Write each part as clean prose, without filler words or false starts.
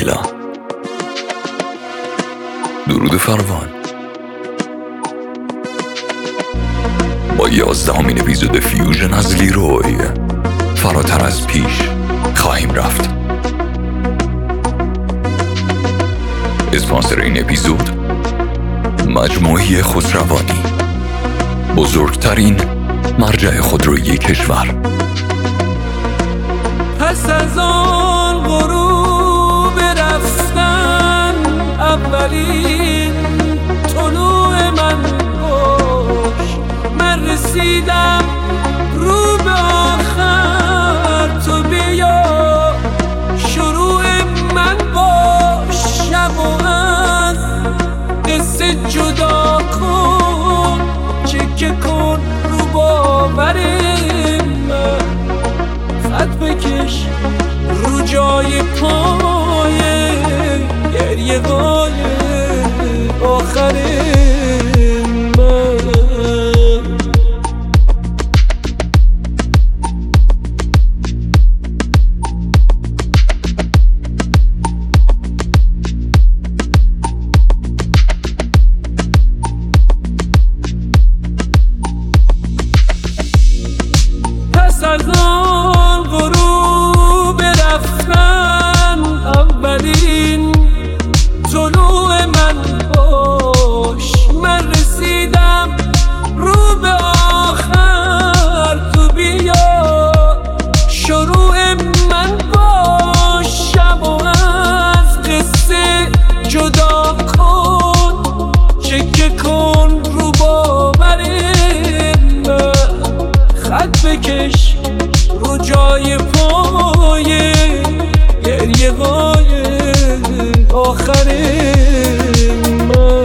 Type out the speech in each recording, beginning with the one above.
تکیلا. درود فراوان. با 11مین اپیزود فیوژن از لیروی فراتر از پیش خواهیم رفت. اسپانسر این اپیزود مجموعه خسروانی، بزرگترین مرجع خودرویی کشور. پس از آن غروب رفتن اولین طلوع من باش، من رسیدم رو به آخر، تو بیا شروع من باش، شب و از قصه جدا کن، چکه کن رو باور من، خط بکش رو جای پای گریه های آخر من. پس از آن غروب رفتن اولین طلوع من باش، من رسیدم رو به آخر، تو بیا شروع من باش، شب و از قصه جدا کن، چکه کن رو باور من، خط بکش رو جای پای گریه های آخر من.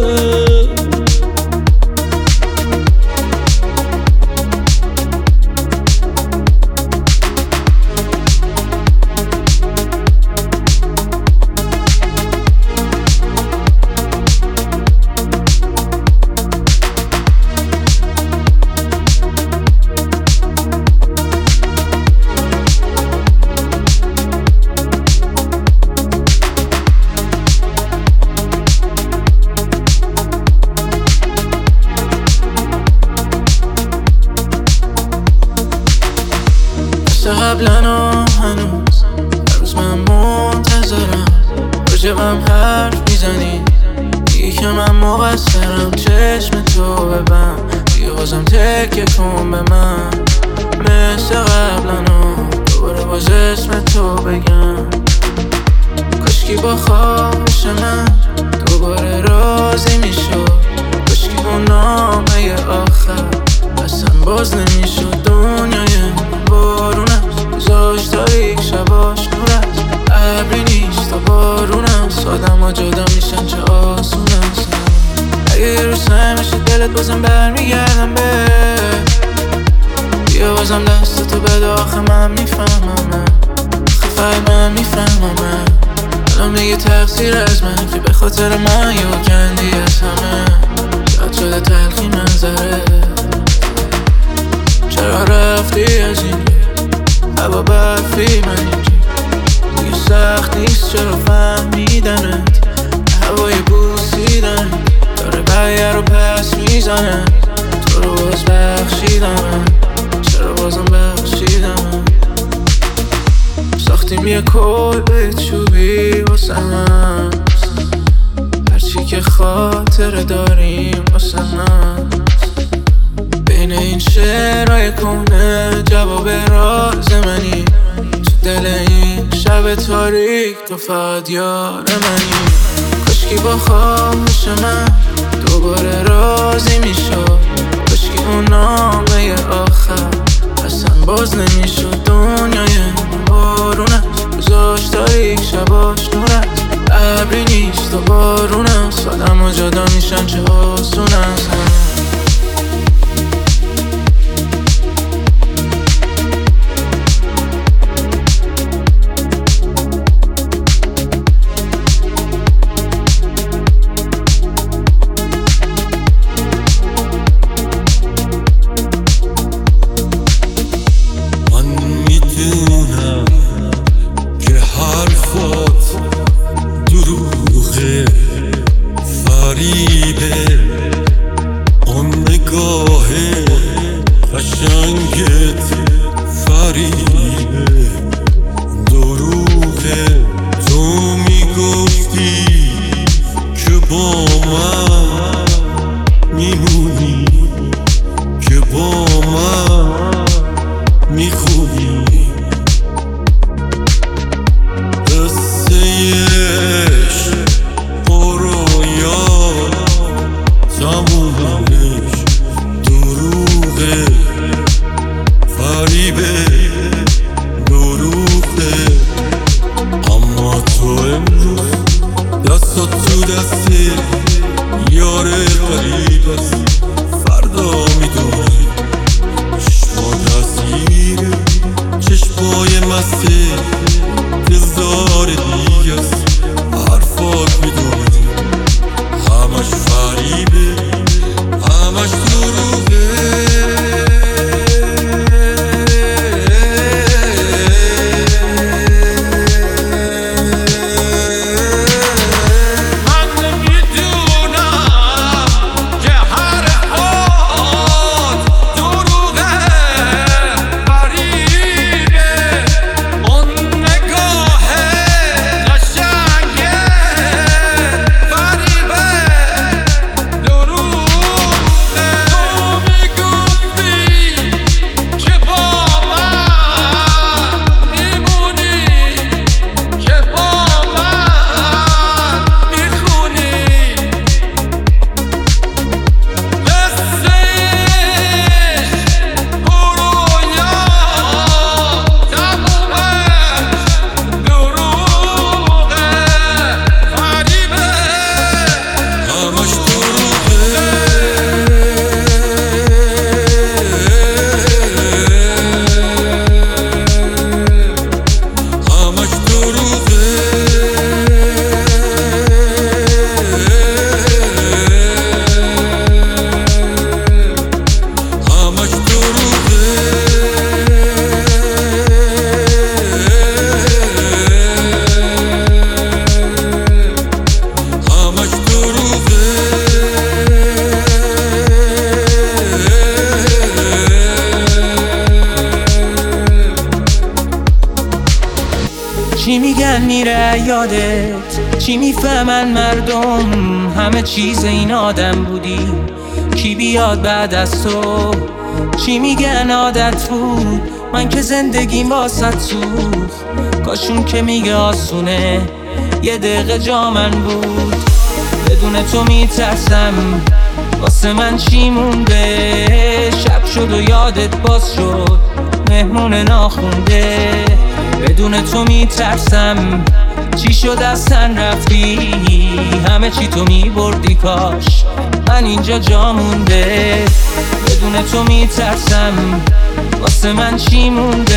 قبلا هنوز هر روز من منتظرم، راجبم حرف میزنی، میگی که من مقصرم، چشم تو ببن دیگه بازم تکیه کن به من، مثل قبلا دوباره باز اسم تو بگم، کاشکی با خواهش من دوباره راضی میشد، کاشکی اون نامه آخر اصلا باز نمیشد، دنیای بارون است گذاشت تاریک، شباش نور است ابری نیست تا بارون است، آدم ها جدا میشن چه آسون است، اگه یه روز سعی میشه دلت بازم برمیگردم به بیا بازم دستتو بده، آخه من میفهمم، آخه فقط من میفهمم، الان میگه تقصیر از من که به خاطر من یه کندی از همه، شاید شده تلخی منظره، چرا رفتی از این هوا برفی من اینجا، دیگه سخت نیست چرا فهمیدنت، هوای بوسیدن داره برگه رو پس میزنه، تو رو باز بخشیدم، چرا بازم بخشیدم، ساختیم یه کلبه چوبی واسه من، هرچی که خاطره داریم واسه من، بین این شعرهای کنه جواب راز منی، تو دل این شب تاریک تو فقط یار منی، کاشکی با خواهش من دوباره راضی میشد، کاشکی اون نامه آخر اصلا باز نمیشد، دنیای بارون است گذاشت تاریک، شباش نور است ابری نیست و بارون است، آدم ها جدا میشن چه آسون است. من میدونم که حرفات یادت چی میفهمن مردم همه چیز این آدم بودی کی بیاد بعد از تو چی میگن عادت بود من که زندگیم واسط سوخت کاشون که میگه آسونه یه دقیقه جا من بود بدون تو میترسم واسه من چی مونده شب شد و یادت باز شد مهمون ناخونده بدون تو میترسم چی شد از تن رفتی همه چی تو میبردی کاش من اینجا جا مونده بدون تو میترسم واسه من چی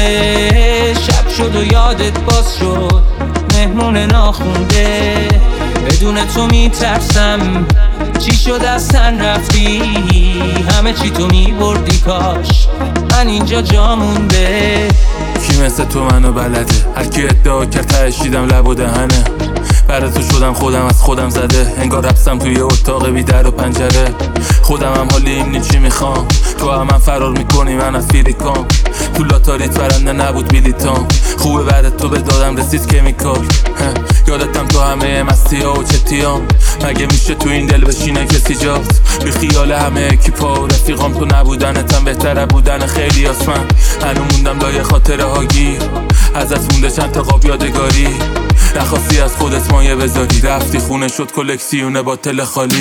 مونده شب شد و یادت باز شد مهمون ناخونده بدون تو میترسم چی شد از تن رفتی همه چی تو میبردی کاش من اینجا جا مونده کی مثل تو منو بلده هر کی ادعا کرد تهشیدم لب و دهنه برای تو شدم خودم از خودم زده انگار رفتم توی اتاق بی در و پنجره خودم هم حالی اینی چی میخوام تو هم فرار میکنی من از فیلیکام تو لاتاریت برنده نبود بیلیتام خوبه بعد تو به دادم رسید کمیکال یادتم تو همه مستی ها و چتیام مگه میشه تو این دل بشینه کسی جاست بی خیال همه اکیپا و رفیقام تو نبودنتم بهتره بودن خیلی آسمن هنو موندم لای خاطره ها گیر ازت مونده چند تا قاب یادگاری نخواستی از خودت مایه بذاری رفتی خونه شد کلکسیونه با تل خالی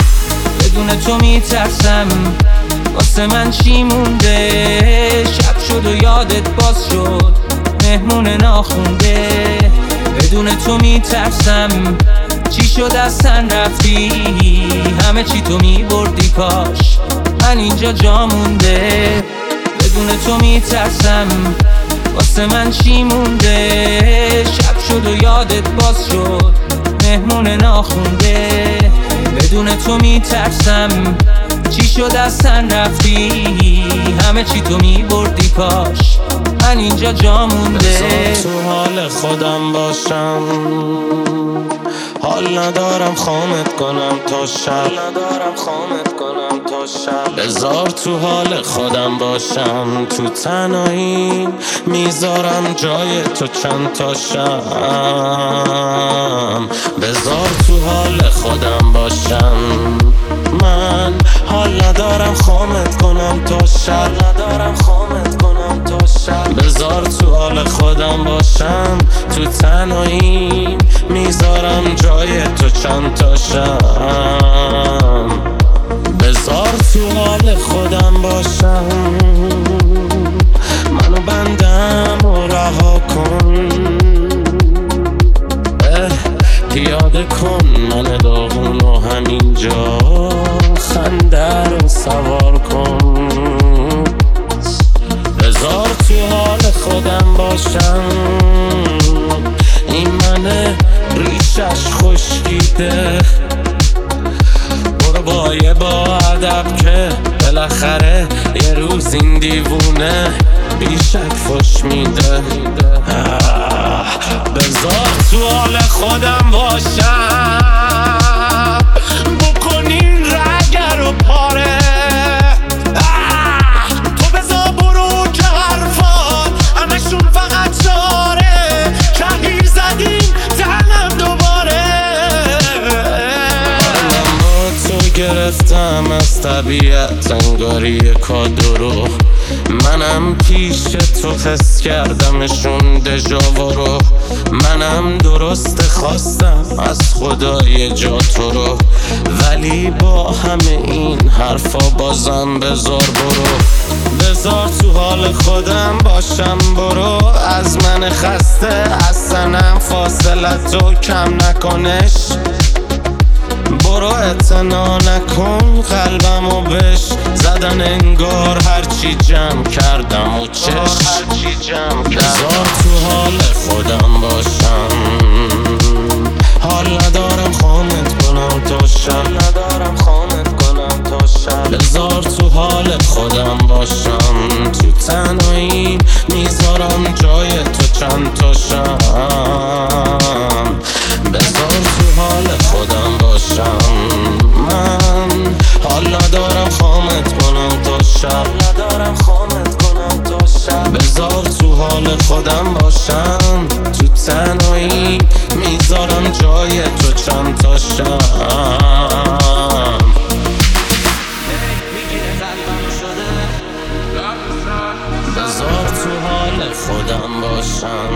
بدون تو میترسم واسه من چی مونده شب شد و یادت باز شد مهمون ناخونده بدون تو میترسم چی شد از تن رفتی همه چی تو میبردی کاش من اینجا جا مونده بدون تو میترسم واسه من چی مونده شب شد و یادت باز شد مهمون ناخونده بدون تو میترسم چی شد از تن رفتی همه چی تو میبردی کاش من اینجا جا مونده تو حال خودم باشم حال ندارم خامت کنم تا شب بذار تو حال خودم باشم تو تنهایی میذارم جای تو چند تا شم بذار تو حال خودم باشم من حال ندارم خامت کنم تا شب بذار تو حال خودم باشم تو تنهایی میذارم جای تو چند تا شم بذار تو حال خودم باشم منو بندم و رها کن پیاده کن من داغون و همینجا خنده رو سوار کن بذار تو حال خودم باشم این منه ریشش خشکیده برو با ادب که بالاخره یه روز این دیوونه بیشک فش میده بذار تو حال خودم باشم بکنین رگر و پاره تو بذار برو که حرفات همشون فقط چاره تغییر زدیم تنم دوباره من با تو گرفتم از طبیعت انگاری کادو رو منم پیش تو حس کردمشون دژاوا رو منم درست خواستم از خدای جا تو رو ولی با همه این حرفا بازم بذار برو بذار تو حال خودم باشم برو از من خسته از سنم فاصلتو کم نکنش برو اعتنا نکن قلبمو بش زدن انگار هرچی جمع کردم و بذار تو حال خودم باشم حال ندارم خامت کنم تا شب بذار تو حال خودم باشم تو تنهایی میذارم جای تو چند تا شم بذار تو حال خودم باشم من حال ندارم خامت کنم تا شب بذار تو حال خودم باشم. تو تنهایی میذارم جای تو چند تا شم. بذار تو حال خودم باشم.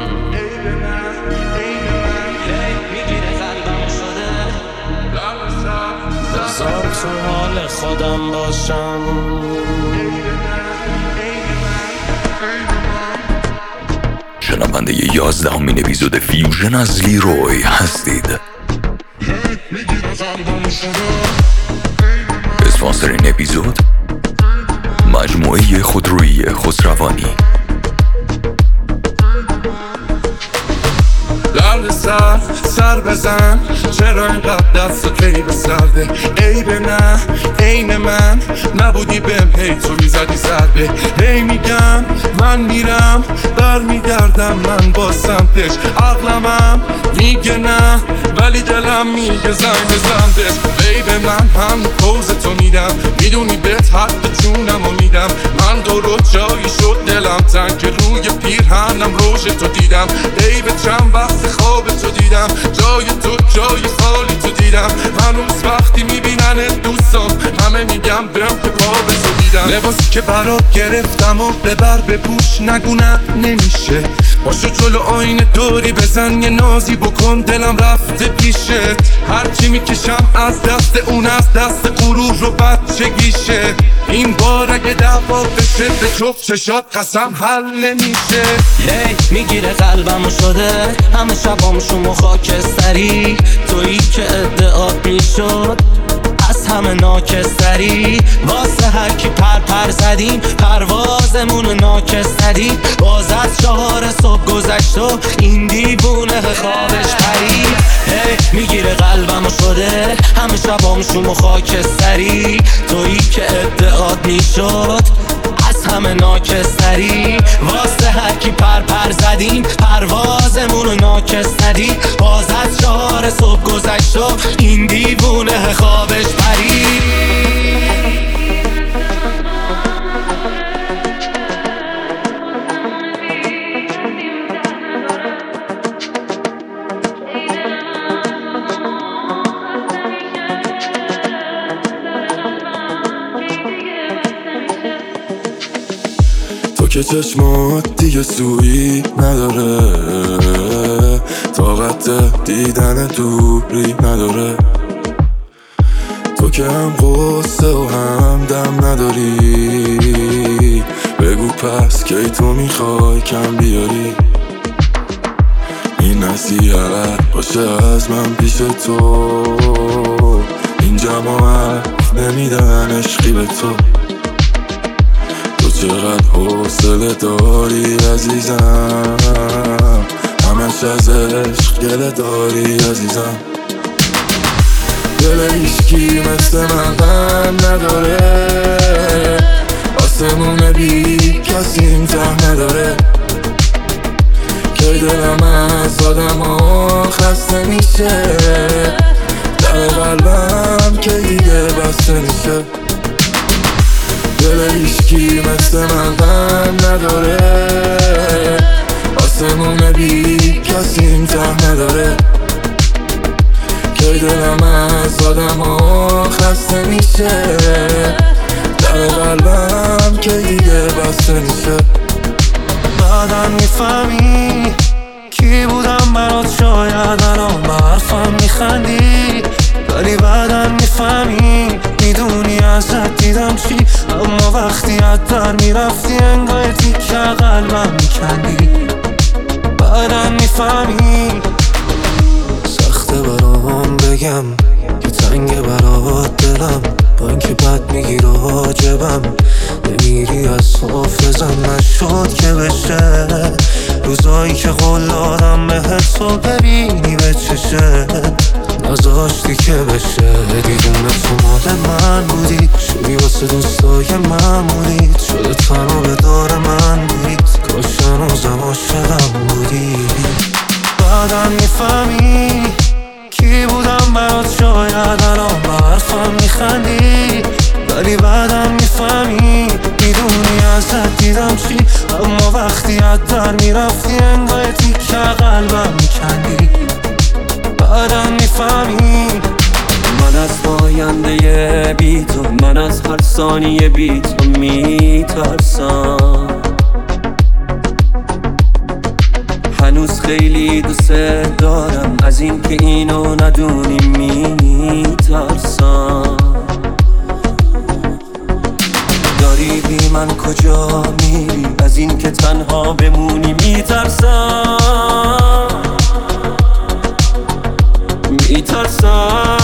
بذار تو حال خودم باشم. شنونده 11مین اپیزود فیوژن از لیروی هستید. اسپانسر این اپیزود مجموعه خودرویی خسروانی. لرد سر بزن، چرا اینقدر دست کی به سرده؟ عیب نه عین من نبودی بهم، هی تو میزدی ضربه. هی میگم من میرم برمیگردم من با سمتش. عقلمم میگه نه ولی دلم میگه زنگ بزندش. عیب من هم پوز تو میدم، میدونی بهت حق جونم و میدم. من درست جایی شد دلم تنگ که روی پیرهنم روش تو دیدم. عیب چند وقت خواب تو دیدم، جای تو جای خالی تو دیدم. هنوز وقتی میبینن دوستان همه میگم برم که پا به تو دیدم. لباسی که برات گرفتم و ببر به پوش نگونه نمیشه. باشو جلو آینه دوری بزن یه نازی بکن دلم رفته پیشت. هرچی میکشم از دست اون از دست غرور و بچگیشه. این بار اگه دعوا بشه به جفت چشات قسم حل نمیشه. میگیره قلبمو شده همه شبامشون خاکستری. تویی که ادعات میشد از همه ناکستری. واسه هر کی پر زدیم پروازمون ناکستری. باز از 4 صبح گذشت و این دیوونه خوابش پری. میگیره قلبمو شده همه شبامشون خاکستری. تویی که ادعات میشد از همه ناکستری. واسه هر کی پر زدیم پروازمون ناکستری. باز از 4 صبح گذشت و این دیوونه خوابش پری. تو که چشمات دیگه سویی نداره، طاقت دیدن دوری نداره. تو که هم قصه و هم دم نداری. بگو پس کی تو میخوای کم بیاری. این نصیحت باشه از من پیش تو. این جماعت نمیدن عشقی به تو. تو چقدر حوصله داری عزیزم، همش از عشق گله داری عزیزم. دل هیچکی مثل من غم نداره. آسمون بی کسی این ته نداره. که دلم از آدم ها خسته میشه. در قلبم که دیگه بسته میشه. دل هیچکی مثل من غم نداره. آسمون بی کسی این ته نداره. که دلم از آدم ها خسته میشه. در قلبم که دیگه بسته میشه. بعدم میفهمی کی بودم برات، شاید الان به حرفم میخندی. ولی بعدم میفهمی میدونی ازت دیدم چی. اما وقتی از در میرفتی انگار تیکه قلبم میکندی. بعدم میفهمی سخته برام بگم که تنگ برات دلم. با اینکه بد میگیره حاجبم نمیری از حافظم. نشد که بشه روزایی که قول دادم بهت تو ببینی به چشه. نذاشتی که بشه دیدونه تو مال من بودی. شدی واسه دوستای معمولی. شده تنها به دار من بودی. کاش هنوزم عاشقم بودی. بعدم میفهمی کی بودم برات، شاید الان به حرفم میخندی. ولی بعدم میفهمی میدونی ازت دیدم چی. اما وقتی باید در میرفتی انگاه تیکه قلبم میکندی بعدم میفهمی من از آینده بی تو، من از هر ثانیه بی تو میترسم. هنوز خیلی دوست دارم از این که اینو ندونی میترسم. داری بی من کجا میری از این که تنها بمونی میترسم.